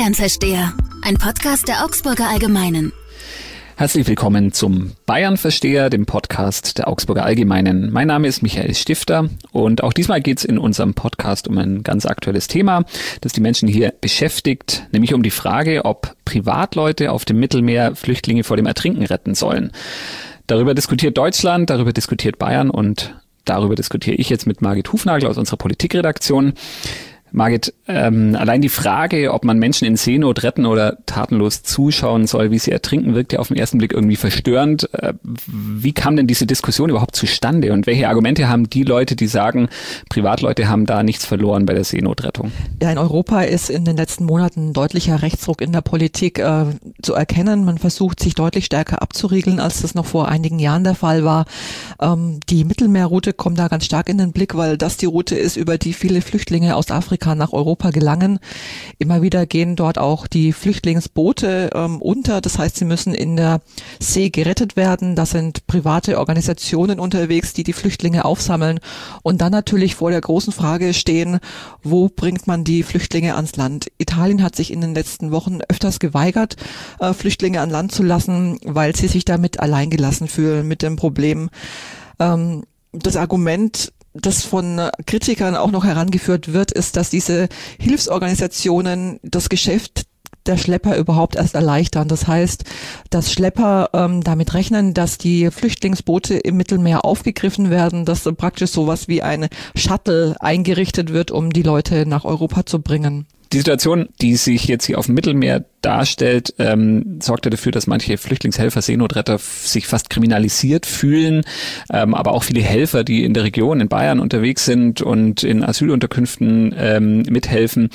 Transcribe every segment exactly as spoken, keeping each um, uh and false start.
Bayern-Versteher, ein Podcast der Augsburger Allgemeinen. Herzlich willkommen zum Bayern-Versteher, dem Podcast der Augsburger Allgemeinen. Mein Name ist Michael Stifter und auch diesmal geht es in unserem Podcast um ein ganz aktuelles Thema, das die Menschen hier beschäftigt, nämlich um die Frage, ob Privatleute auf dem Mittelmeer Flüchtlinge vor dem Ertrinken retten sollen. Darüber diskutiert Deutschland, darüber diskutiert Bayern und darüber diskutiere ich jetzt mit Margit Hufnagel aus unserer Politikredaktion. Margit, ähm, allein die Frage, ob man Menschen in Seenot retten oder tatenlos zuschauen soll, wie sie ertrinken, wirkt ja auf den ersten Blick irgendwie verstörend. Äh, wie kam denn diese Diskussion überhaupt zustande und welche Argumente haben die Leute, die sagen, Privatleute haben da nichts verloren bei der Seenotrettung? Ja, in Europa ist in den letzten Monaten deutlicher Rechtsruck in der Politik äh, zu erkennen. Man versucht, sich deutlich stärker abzuriegeln, als das noch vor einigen Jahren der Fall war. Ähm, die Mittelmeerroute kommt da ganz stark in den Blick, weil das die Route ist, über die viele Flüchtlinge aus Afrika nach Europa gelangen. Immer wieder gehen dort auch die Flüchtlingsboote ähm, unter. Das heißt, sie müssen in der See gerettet werden. Da sind private Organisationen unterwegs, die die Flüchtlinge aufsammeln und dann natürlich vor der großen Frage stehen, wo bringt man die Flüchtlinge ans Land? Italien hat sich in den letzten Wochen öfters geweigert, äh, Flüchtlinge an Land zu lassen, weil sie sich damit alleingelassen fühlen mit dem Problem. Ähm, das Argument, das von Kritikern auch noch herangeführt wird, ist, dass diese Hilfsorganisationen das Geschäft der Schlepper überhaupt erst erleichtern. Das heißt, dass Schlepper ähm, damit rechnen, dass die Flüchtlingsboote im Mittelmeer aufgegriffen werden, dass praktisch sowas wie ein Shuttle eingerichtet wird, um die Leute nach Europa zu bringen. Die Situation, die sich jetzt hier auf dem Mittelmeer darstellt, ähm, sorgt ja dafür, dass manche Flüchtlingshelfer, Seenotretter sich fast kriminalisiert fühlen, ähm, aber auch viele Helfer, die in der Region, in Bayern unterwegs sind und in Asylunterkünften ähm, mithelfen,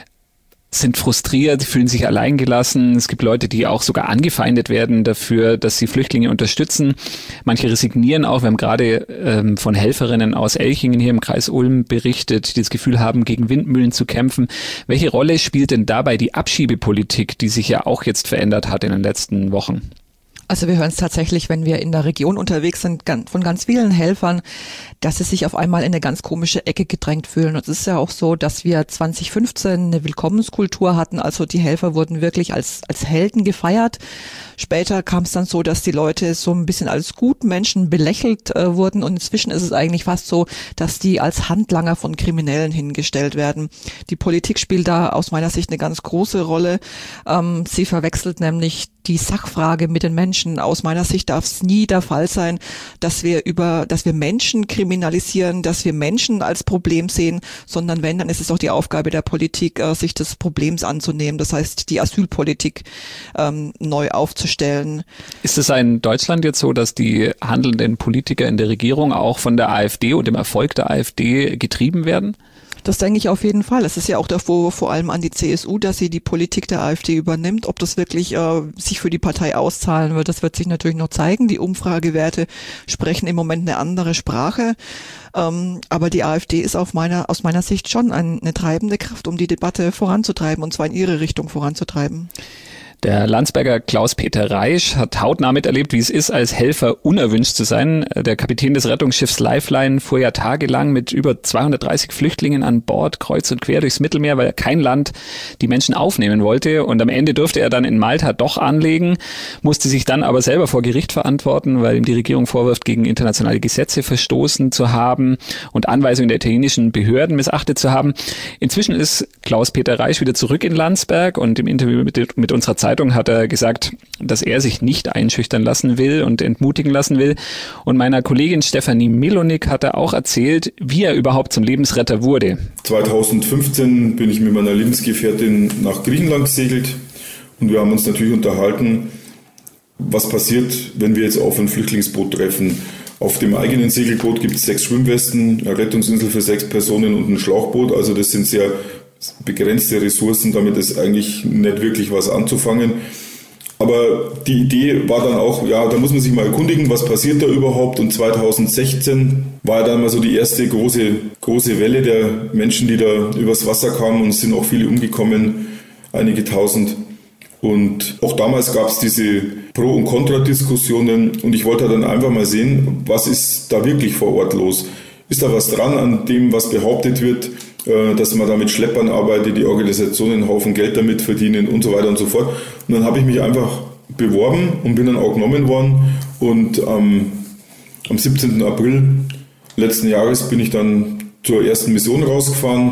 sind frustriert, fühlen sich alleingelassen. Es gibt Leute, die auch sogar angefeindet werden dafür, dass sie Flüchtlinge unterstützen. Manche resignieren auch. Wir haben gerade ähm, von Helferinnen aus Elchingen hier im Kreis Ulm berichtet, die das Gefühl haben, gegen Windmühlen zu kämpfen. Welche Rolle spielt denn dabei die Abschiebepolitik, die sich ja auch jetzt verändert hat in den letzten Wochen? Also wir hören es tatsächlich, wenn wir in der Region unterwegs sind, von ganz vielen Helfern, dass sie sich auf einmal in eine ganz komische Ecke gedrängt fühlen. Und es ist ja auch so, dass wir zwanzig fünfzehn eine Willkommenskultur hatten. Also die Helfer wurden wirklich als als Helden gefeiert. Später kam es dann so, dass die Leute so ein bisschen als Gutmenschen belächelt äh, wurden. Und inzwischen ist es eigentlich fast so, dass die als Handlanger von Kriminellen hingestellt werden. Die Politik spielt da aus meiner Sicht eine ganz große Rolle. Ähm, sie verwechselt nämlich die Sachfrage mit den Menschen. Aus meiner Sicht darf es nie der Fall sein, dass wir über, dass wir Menschen kriminalisieren, dass wir Menschen als Problem sehen, sondern wenn, dann ist es auch die Aufgabe der Politik, äh, sich des Problems anzunehmen. Das heißt, die Asylpolitik ähm, neu aufzustellen. Ist es in Deutschland jetzt so, dass die handelnden Politiker in der Regierung auch von der AfD und dem Erfolg der AfD getrieben werden? Das denke ich auf jeden Fall. Es ist ja auch der Vorwurf vor allem an die C S U, dass sie die Politik der AfD übernimmt. Ob das wirklich äh, sich für die Partei auszahlen wird, das wird sich natürlich noch zeigen. Die Umfragewerte sprechen im Moment eine andere Sprache. Ähm, aber die AfD ist auf meiner, aus meiner Sicht schon eine treibende Kraft, um die Debatte voranzutreiben, und zwar in ihre Richtung voranzutreiben. Der Landsberger Klaus-Peter Reisch hat hautnah miterlebt, wie es ist, als Helfer unerwünscht zu sein. Der Kapitän des Rettungsschiffs Lifeline fuhr ja tagelang mit über zweihundertdreißig Flüchtlingen an Bord, kreuz und quer durchs Mittelmeer, weil kein Land die Menschen aufnehmen wollte. Und am Ende durfte er dann in Malta doch anlegen, musste sich dann aber selber vor Gericht verantworten, weil ihm die Regierung vorwirft, gegen internationale Gesetze verstoßen zu haben und Anweisungen der italienischen Behörden missachtet zu haben. Inzwischen ist Klaus-Peter Reisch wieder zurück in Landsberg und im Interview mit, mit unserer Zeitung hat er gesagt, dass er sich nicht einschüchtern lassen will und entmutigen lassen will. Und meiner Kollegin Stefanie Milonik hat er auch erzählt, wie er überhaupt zum Lebensretter wurde. zweitausendfünfzehn bin ich mit meiner Lebensgefährtin nach Griechenland gesegelt und wir haben uns natürlich unterhalten, was passiert, wenn wir jetzt auf ein Flüchtlingsboot treffen. Auf dem eigenen Segelboot gibt es sechs Schwimmwesten, eine Rettungsinsel für sechs Personen und ein Schlauchboot. Also das sind sehr begrenzte Ressourcen, damit ist eigentlich nicht wirklich was anzufangen. Aber die Idee war dann auch, ja, da muss man sich mal erkundigen, was passiert da überhaupt. Und zweitausendsechzehn war dann mal so die erste große, große Welle der Menschen, die da übers Wasser kamen, und es sind auch viele umgekommen, einige tausend. Und auch damals gab es diese Pro- und Kontra-Diskussionen und ich wollte dann einfach mal sehen, was ist da wirklich vor Ort los? Ist da was dran an dem, was behauptet wird? äh, dass man da mit Schleppern arbeitet, die Organisationen einen Haufen Geld damit verdienen und so weiter und so fort. Und dann habe ich mich einfach beworben und bin dann auch genommen worden. Und ähm, am siebzehnten April letzten Jahres bin ich dann zur ersten Mission rausgefahren.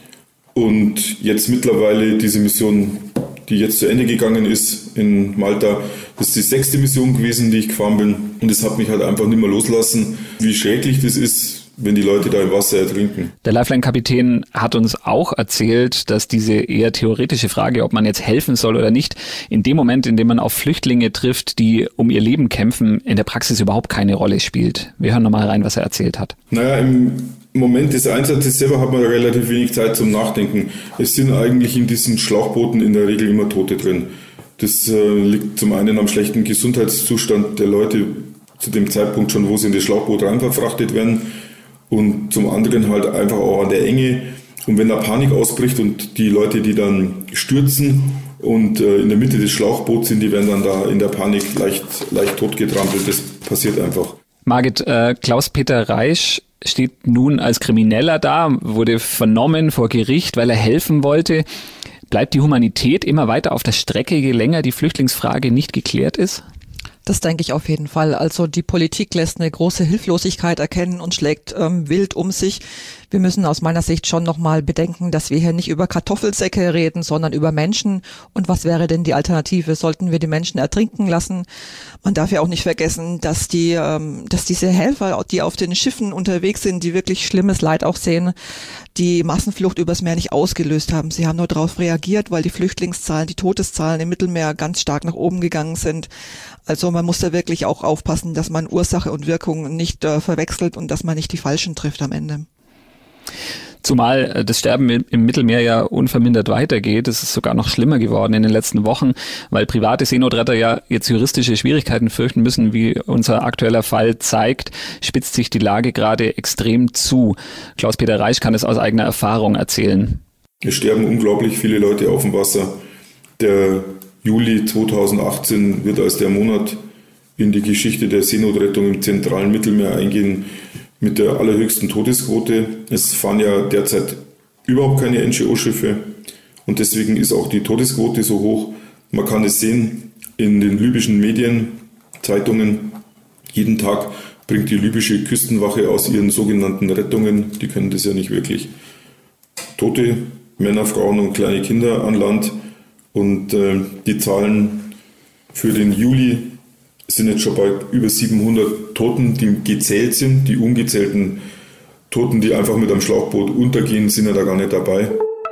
Und jetzt mittlerweile diese Mission, die jetzt zu Ende gegangen ist in Malta, das ist die sechste Mission gewesen, die ich gefahren bin. Und das hat mich halt einfach nicht mehr loslassen, wie schrecklich das ist, wenn die Leute da im Wasser ertrinken. Der Lifeline-Kapitän hat uns auch erzählt, dass diese eher theoretische Frage, ob man jetzt helfen soll oder nicht, in dem Moment, in dem man auf Flüchtlinge trifft, die um ihr Leben kämpfen, in der Praxis überhaupt keine Rolle spielt. Wir hören nochmal rein, was er erzählt hat. Naja, im Moment des Einsatzes selber hat man relativ wenig Zeit zum Nachdenken. Es sind eigentlich in diesen Schlauchbooten in der Regel immer Tote drin. Das äh, liegt zum einen am schlechten Gesundheitszustand der Leute zu dem Zeitpunkt schon, wo sie in das Schlauchboot rein verfrachtet werden. Und zum anderen halt einfach auch an der Enge. Und wenn da Panik ausbricht und die Leute, die dann stürzen und äh, in der Mitte des Schlauchboots sind, die werden dann da in der Panik leicht, leicht totgetrampelt. Das passiert einfach. Margit, äh, Klaus-Peter Reisch steht nun als Krimineller da, wurde vernommen vor Gericht, weil er helfen wollte. Bleibt die Humanität immer weiter auf der Strecke, je länger die Flüchtlingsfrage nicht geklärt ist? Das denke ich auf jeden Fall. Also die Politik lässt eine große Hilflosigkeit erkennen und schlägt ähm, wild um sich. Wir müssen aus meiner Sicht schon nochmal bedenken, dass wir hier nicht über Kartoffelsäcke reden, sondern über Menschen. Und was wäre denn die Alternative? Sollten wir die Menschen ertrinken lassen? Man darf ja auch nicht vergessen, dass die, ähm, dass diese Helfer, die auf den Schiffen unterwegs sind, die wirklich schlimmes Leid auch sehen, die Massenflucht übers Meer nicht ausgelöst haben. Sie haben nur darauf reagiert, weil die Flüchtlingszahlen, die Todeszahlen im Mittelmeer ganz stark nach oben gegangen sind. Also man muss da wirklich auch aufpassen, dass man Ursache und Wirkung nicht äh, verwechselt und dass man nicht die Falschen trifft am Ende. Zumal das Sterben im Mittelmeer ja unvermindert weitergeht. Es ist sogar noch schlimmer geworden in den letzten Wochen, weil private Seenotretter ja jetzt juristische Schwierigkeiten fürchten müssen, wie unser aktueller Fall zeigt, spitzt sich die Lage gerade extrem zu. Klaus-Peter Reisch kann es aus eigener Erfahrung erzählen. Es sterben unglaublich viele Leute auf dem Wasser. Der Juli zweitausendachtzehn wird als der Monat in die Geschichte der Seenotrettung im zentralen Mittelmeer eingehen, mit der allerhöchsten Todesquote. Es fahren ja derzeit überhaupt keine N G O-Schiffe und deswegen ist auch die Todesquote so hoch. Man kann es sehen in den libyschen Medien, Zeitungen. Jeden Tag bringt die libysche Küstenwache aus ihren sogenannten Rettungen, die können das ja nicht wirklich, tote Männer, Frauen und kleine Kinder an Land. Und äh, die Zahlen für den Juli sind jetzt schon bei über siebenhundert Toten, die gezählt sind. Die ungezählten Toten, die einfach mit einem Schlauchboot untergehen, sind ja da gar nicht dabei.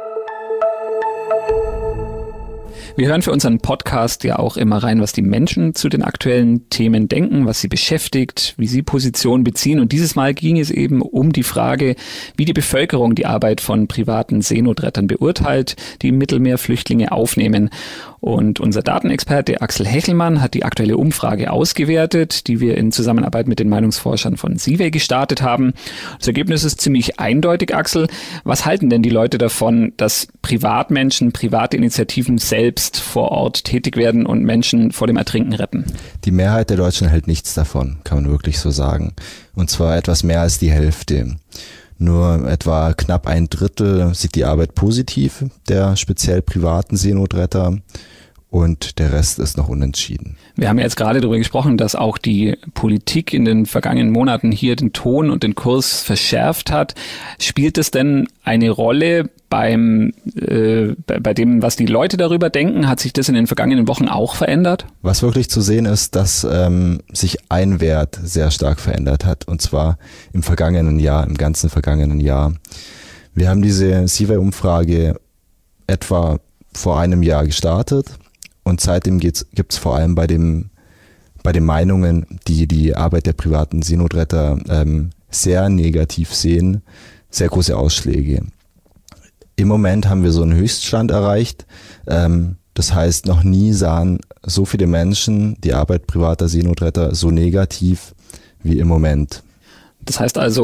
Wir hören für unseren Podcast ja auch immer rein, was die Menschen zu den aktuellen Themen denken, was sie beschäftigt, wie sie Position beziehen. Und dieses Mal ging es eben um die Frage, wie die Bevölkerung die Arbeit von privaten Seenotrettern beurteilt, die im Mittelmeer Flüchtlinge aufnehmen. Und unser Datenexperte Axel Hechelmann hat die aktuelle Umfrage ausgewertet, die wir in Zusammenarbeit mit den Meinungsforschern von Seaway gestartet haben. Das Ergebnis ist ziemlich eindeutig, Axel. Was halten denn die Leute davon, dass Privatmenschen, private Initiativen selbst vor Ort tätig werden und Menschen vor dem Ertrinken retten? Die Mehrheit der Deutschen hält nichts davon, kann man wirklich so sagen. Und zwar etwas mehr als die Hälfte. Nur etwa knapp ein Drittel sieht die Arbeit positiv, der speziell privaten Seenotretter. Und der Rest ist noch unentschieden. Wir haben ja jetzt gerade darüber gesprochen, dass auch die Politik in den vergangenen Monaten hier den Ton und den Kurs verschärft hat. Spielt es denn eine Rolle beim äh, bei, bei dem, was die Leute darüber denken? Hat sich das in den vergangenen Wochen auch verändert? Was wirklich zu sehen ist, dass ähm, sich ein Wert sehr stark verändert hat. Und zwar im vergangenen Jahr, im ganzen vergangenen Jahr. Wir haben diese Seaway-Umfrage etwa vor einem Jahr gestartet. Und seitdem gibt es vor allem bei dem bei den Meinungen, die die Arbeit der privaten Seenotretter ähm, sehr negativ sehen, sehr große Ausschläge. Im Moment haben wir so einen Höchststand erreicht. Ähm, das heißt, noch nie sahen so viele Menschen die Arbeit privater Seenotretter so negativ wie im Moment. Das heißt also,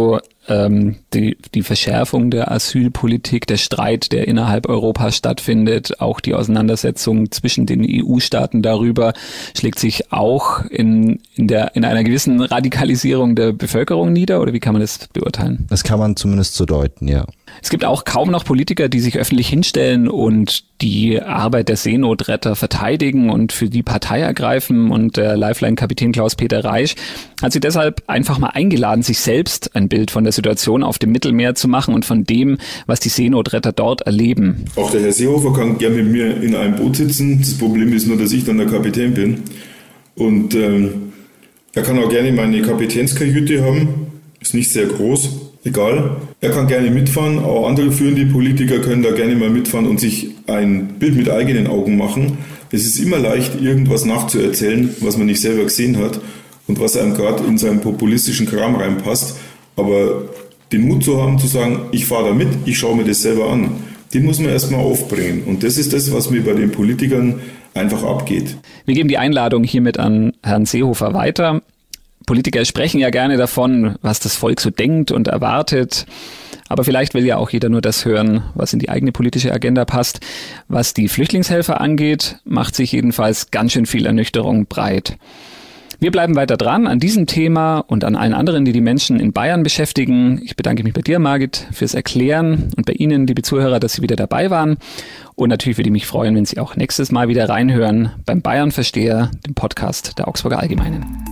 ähm, die, die Verschärfung der Asylpolitik, der Streit, der innerhalb Europas stattfindet, auch die Auseinandersetzung zwischen den E U-Staaten darüber, schlägt sich auch in, in, der, in einer gewissen Radikalisierung der Bevölkerung nieder, oder wie kann man das beurteilen? Das kann man zumindest so deuten, ja. Es gibt auch kaum noch Politiker, die sich öffentlich hinstellen und die Arbeit der Seenotretter verteidigen und für die Partei ergreifen. Und der Lifeline-Kapitän Klaus-Peter Reisch hat sie deshalb einfach mal eingeladen, sich selbst ein Bild von der Situation auf dem Mittelmeer zu machen und von dem, was die Seenotretter dort erleben. Auch der Herr Seehofer kann gerne mit mir in einem Boot sitzen. Das Problem ist nur, dass ich dann der Kapitän bin. Und ähm, er kann auch gerne meine Kapitänskajüte haben. Ist nicht sehr groß. Egal. Er kann gerne mitfahren. Auch andere führende Politiker können da gerne mal mitfahren und sich ein Bild mit eigenen Augen machen. Es ist immer leicht, irgendwas nachzuerzählen, was man nicht selber gesehen hat und was einem gerade in seinen populistischen Kram reinpasst. Aber den Mut zu haben, zu sagen, ich fahre da mit, ich schaue mir das selber an, den muss man erstmal aufbringen. Und das ist das, was mir bei den Politikern einfach abgeht. Wir geben die Einladung hiermit an Herrn Seehofer weiter. Politiker sprechen ja gerne davon, was das Volk so denkt und erwartet. Aber vielleicht will ja auch jeder nur das hören, was in die eigene politische Agenda passt. Was die Flüchtlingshelfer angeht, macht sich jedenfalls ganz schön viel Ernüchterung breit. Wir bleiben weiter dran an diesem Thema und an allen anderen, die die Menschen in Bayern beschäftigen. Ich bedanke mich bei dir, Margit, fürs Erklären und bei Ihnen, liebe Zuhörer, dass Sie wieder dabei waren. Und natürlich würde ich mich freuen, wenn Sie auch nächstes Mal wieder reinhören beim Bayern-Versteher, dem Podcast der Augsburger Allgemeinen.